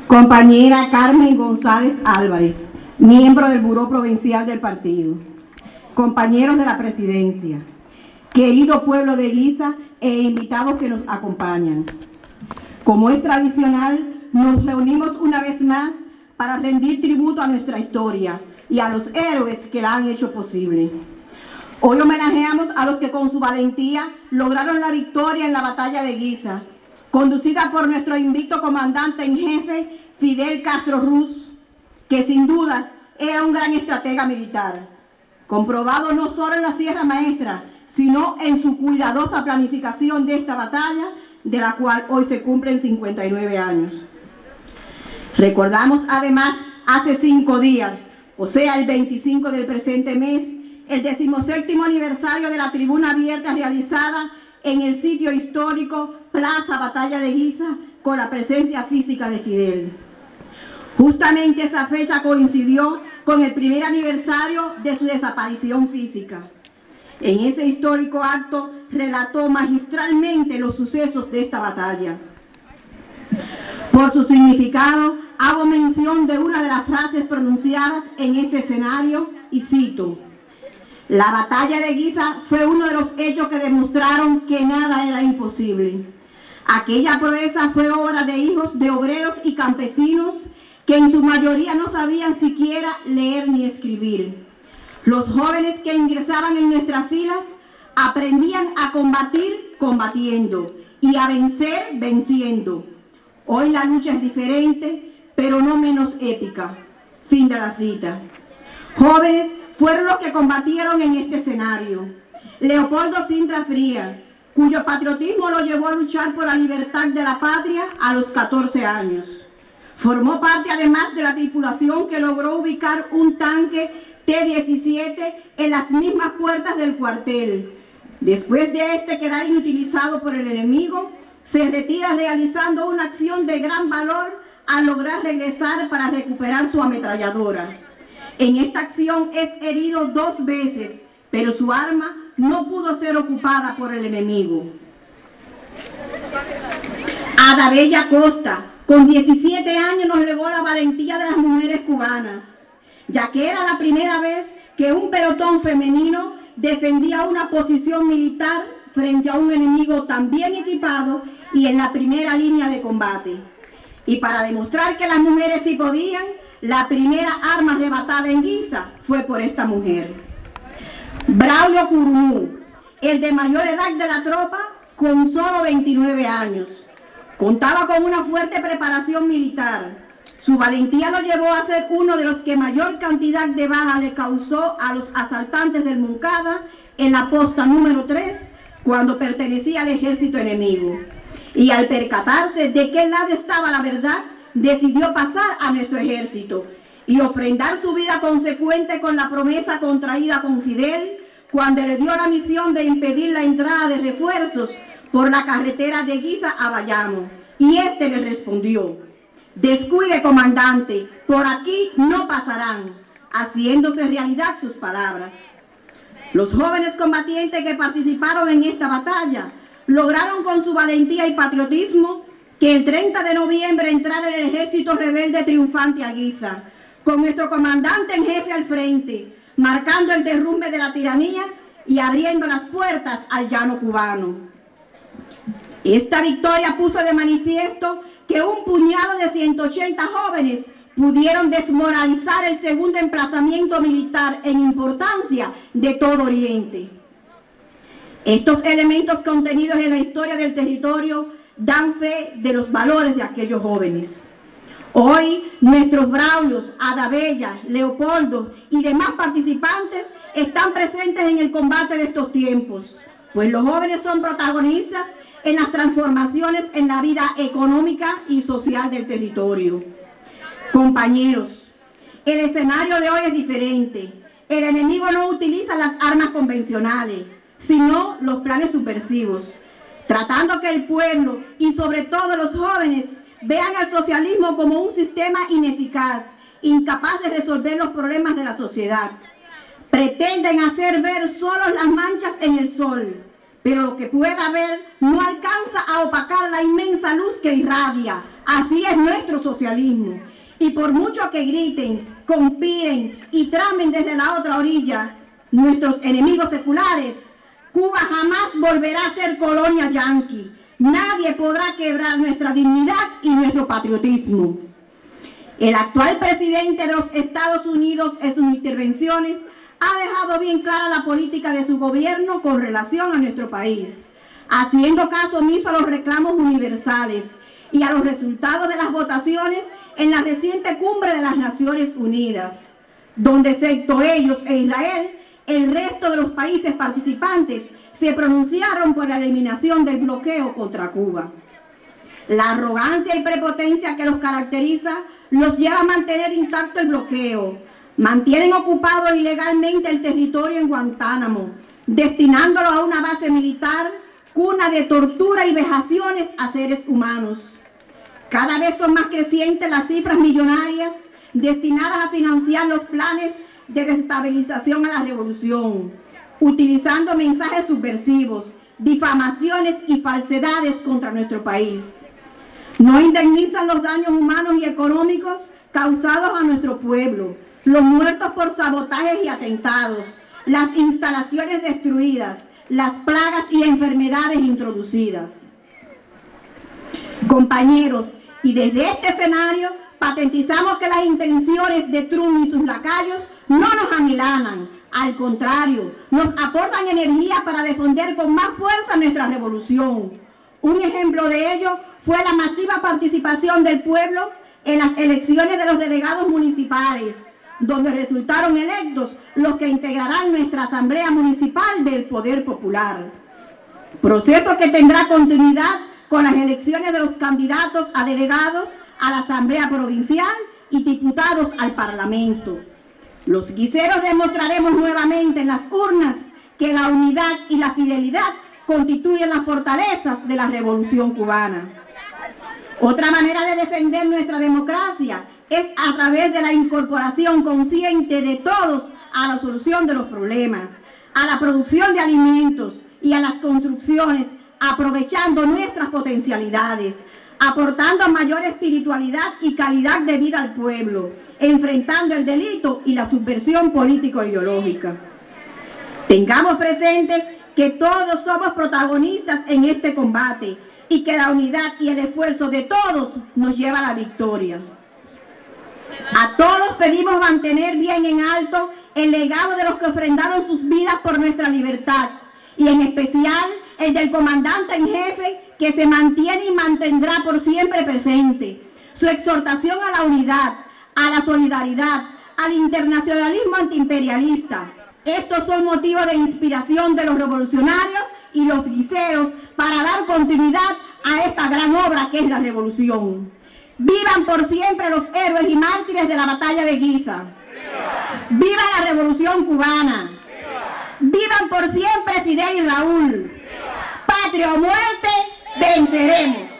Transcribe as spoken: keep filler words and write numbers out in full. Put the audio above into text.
Compañera Carmen González Álvarez, miembro del Buró Provincial del Partido. Compañeros de la Presidencia, querido pueblo de Guisa e invitados que nos acompañan. Como es tradicional, nos reunimos una vez más para rendir tributo a nuestra historia y a los héroes que la han hecho posible. Hoy homenajeamos a los que con su valentía lograron la victoria en la batalla de Guisa, conducida por nuestro invicto comandante en jefe, Fidel Castro Ruz, que sin duda era un gran estratega militar, comprobado no solo en la Sierra Maestra, sino en su cuidadosa planificación de esta batalla, de la cual hoy se cumplen cincuenta y nueve años. Recordamos además hace cinco días, o sea el veinticinco del presente mes, el decimoséptimo aniversario de la tribuna abierta realizada en el sitio histórico Plaza Batalla de Guisa con la presencia física de Fidel. Justamente esa fecha coincidió con el primer aniversario de su desaparición física. En ese histórico acto relató magistralmente los sucesos de esta batalla. Por su significado, hago mención de una de las frases pronunciadas en este escenario y cito: la batalla de Guisa fue uno de los hechos que demostraron que nada era imposible. Aquella proeza fue obra de hijos de obreros y campesinos que en su mayoría no sabían siquiera leer ni escribir. Los jóvenes que ingresaban en nuestras filas aprendían a combatir combatiendo y a vencer venciendo. Hoy la lucha es diferente, pero no menos épica. Fin de la cita. Jóvenes fueron los que combatieron en este escenario. Leopoldo Sintra Frías, cuyo patriotismo lo llevó a luchar por la libertad de la patria a los catorce años. Formó parte además de la tripulación que logró ubicar un tanque T diecisiete en las mismas puertas del cuartel. Después de este quedar inutilizado por el enemigo, se retira realizando una acción de gran valor al lograr regresar para recuperar su ametralladora. En esta acción es herido dos veces, pero su arma no pudo ser ocupada por el enemigo. Ada Bella Costa, con diecisiete años, nos legó la valentía de las mujeres cubanas, ya que era la primera vez que un pelotón femenino defendía una posición militar frente a un enemigo tan bien equipado y en la primera línea de combate. Y para demostrar que las mujeres sí podían, la primera arma arrebatada en Guisa fue por esta mujer. Braulio Curumú, el de mayor edad de la tropa, con solo veintinueve años. Contaba con una fuerte preparación militar. Su valentía lo llevó a ser uno de los que mayor cantidad de bajas le causó a los asaltantes del Moncada en la posta número tres, cuando pertenecía al ejército enemigo. Y al percatarse de qué lado estaba la verdad, decidió pasar a nuestro ejército y ofrendar su vida consecuente con la promesa contraída con Fidel cuando le dio la misión de impedir la entrada de refuerzos por la carretera de Guisa a Bayamo. Y este le respondió: descuide, comandante, por aquí no pasarán, haciéndose realidad sus palabras. Los jóvenes combatientes que participaron en esta batalla lograron con su valentía y patriotismo que el treinta de noviembre entrara el ejército rebelde triunfante a Guisa, con nuestro comandante en jefe al frente, marcando el derrumbe de la tiranía y abriendo las puertas al llano cubano. Esta victoria puso de manifiesto que un puñado de ciento ochenta jóvenes pudieron desmoralizar el segundo emplazamiento militar en importancia de todo Oriente. Estos elementos contenidos en la historia del territorio dan fe de los valores de aquellos jóvenes. Hoy nuestros Braulios, Ada Bella, Leopoldo y demás participantes están presentes en el combate de estos tiempos, pues los jóvenes son protagonistas en las transformaciones en la vida económica y social del territorio. Compañeros, el escenario de hoy es diferente. El enemigo no utiliza las armas convencionales, sino los planes subversivos, tratando que el pueblo y sobre todo los jóvenes vean al socialismo como un sistema ineficaz, incapaz de resolver los problemas de la sociedad. Pretenden hacer ver solo las manchas en el sol, pero lo que pueda ver no alcanza a opacar la inmensa luz que irradia, Así es nuestro socialismo. Y por mucho que griten, conspiren y tramen desde la otra orilla, nuestros enemigos seculares, Cuba jamás volverá a ser colonia yanqui. Nadie podrá quebrar nuestra dignidad y nuestro patriotismo. El actual presidente de los Estados Unidos en sus intervenciones ha dejado bien clara la política de su gobierno con relación a nuestro país, haciendo caso omiso a los reclamos universales y a los resultados de las votaciones en la reciente cumbre de las Naciones Unidas, donde excepto ellos e Israel, el resto de los países participantes se pronunciaron por la eliminación del bloqueo contra Cuba. La arrogancia y prepotencia que los caracteriza los lleva a mantener intacto el bloqueo. Mantienen ocupado ilegalmente el territorio en Guantánamo, destinándolo a una base militar, cuna de tortura y vejaciones a seres humanos. Cada vez son más crecientes las cifras millonarias destinadas a financiar los planes de desestabilización a la revolución, utilizando mensajes subversivos, difamaciones y falsedades contra nuestro país. No indemnizan los daños humanos y económicos causados a nuestro pueblo, los muertos por sabotajes y atentados, las instalaciones destruidas, las plagas y enfermedades introducidas. Compañeros, y desde este escenario patentizamos que las intenciones de Trump y sus lacayos no nos amilanan, al contrario, nos aportan energía para defender con más fuerza nuestra revolución. Un ejemplo de ello fue la masiva participación del pueblo en las elecciones de los delegados municipales, donde resultaron electos los que integrarán nuestra Asamblea Municipal del Poder Popular. Proceso que tendrá continuidad con las elecciones de los candidatos a delegados a la Asamblea Provincial y diputados al Parlamento. Los guiseros demostraremos nuevamente en las urnas que la unidad y la fidelidad constituyen las fortalezas de la Revolución Cubana. Otra manera de defender nuestra democracia es a través de la incorporación consciente de todos a la solución de los problemas, a la producción de alimentos y a las construcciones, aprovechando nuestras potencialidades, aportando mayor espiritualidad y calidad de vida al pueblo, enfrentando el delito y la subversión político-ideológica. Tengamos presentes que todos somos protagonistas en este combate y que la unidad y el esfuerzo de todos nos lleva a la victoria. A todos pedimos mantener bien en alto el legado de los que ofrendaron sus vidas por nuestra libertad, y en especial el del comandante en jefe, que se mantiene y mantendrá por siempre presente. Su exhortación a la unidad, a la solidaridad, al internacionalismo antiimperialista. Estos son motivos de inspiración de los revolucionarios y los guiseros para dar continuidad a esta gran obra que es la revolución. ¡Vivan por siempre los héroes y mártires de la batalla de Guisa! ¡Viva la Revolución Cubana! ¡Vivan por siempre Fidel y Raúl! ¡Patria o muerte, venceremos!